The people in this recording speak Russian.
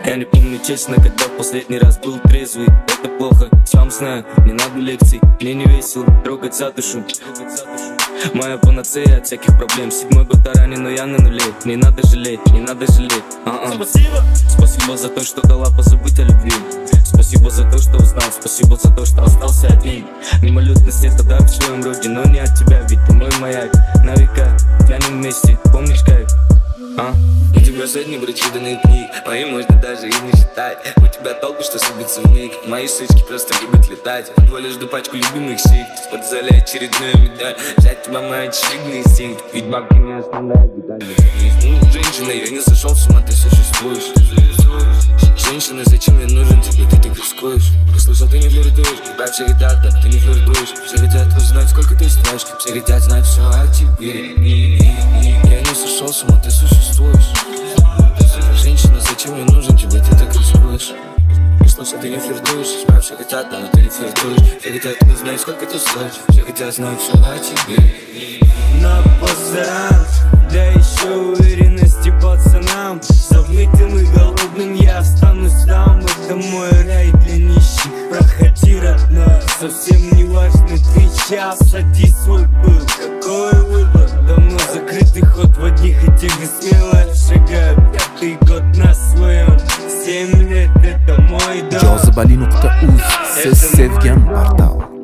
Я не помню честно, когда в последний раз был трезвый. Это плохо, сам знаю, не надо лекций. Мне не весело трогать за душу. Моя панацея от всяких проблем. 7-й год ранен, но я на нуле. Не надо жалеть, не надо жалеть. Спасибо. Спасибо за то, что дала позабыть о любви. Спасибо за то, что узнал. Спасибо за то, что остался одним. Мимолетность — это дар в своем роде, но не от тебя, ведь ты мой маяк. На века тянем вместе, помнишь кайф? У тебя сотни прочитанных книг, мои можно даже и не считать. У тебя толку, что сбиться в миг. Мои сучки просто любят летать. Позволю жду пачку любимых сик. Подзаляй очередную медаль. Взять тебя мой очевидный инстинкт. Ведь бабки не основная деталь. Женщина, я не сошел с ума, ты существуешь. Женщина, зачем я нужен тебе, ты так рискуешь. Услышал, ты не флиртуешь, тебя все хотят, да, ты не флиртуешь. Все хотят узнать, сколько ты стоишь. Все хотят знать все о тебе. Я не сошел с ума, ты существуешь. Женщина, зачем я нужен тебе, ты так рискуешь. Услышал, ты не флиртуешь, тебя все хотят, да, но ты не флиртуешь. Все хотят узнать, сколько ты стоишь. Все хотят знать все о тебе. На пасарант, да еще уверенности пацанам. Забытым и голодным я останусь там. Это мой рай для нищих. Проходи, родной, совсем не важно ты час. Сади свой пыл, какой выбор. Давно закрытый ход в одних и тех же смело шагаю. 5-й год на своем. 7 лет это мой дом. Jozibali.uz, siz sevgan portal.